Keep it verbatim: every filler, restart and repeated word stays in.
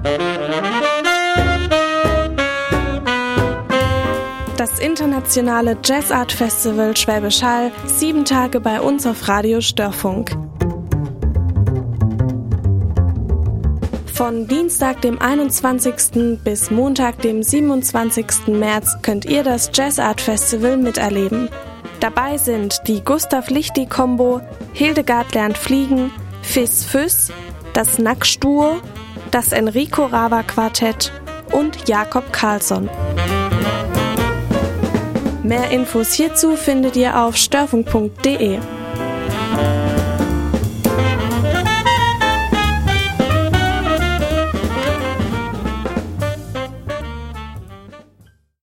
Das internationale Jazz Art Festival Schwäbisch Hall, sieben Tage bei uns auf Radio Störfunk. Von Dienstag, dem einundzwanzigsten bis Montag, dem siebenundzwanzigsten März könnt ihr das Jazz Art Festival miterleben. Dabei sind die Gustav Lichty Combo, Hildegard lernt fliegen, Fis Füss, das Nackstuo, das Enrico Rava Quartett und Jakob Karlsson. Mehr Infos hierzu findet ihr auf störfunk punkt de.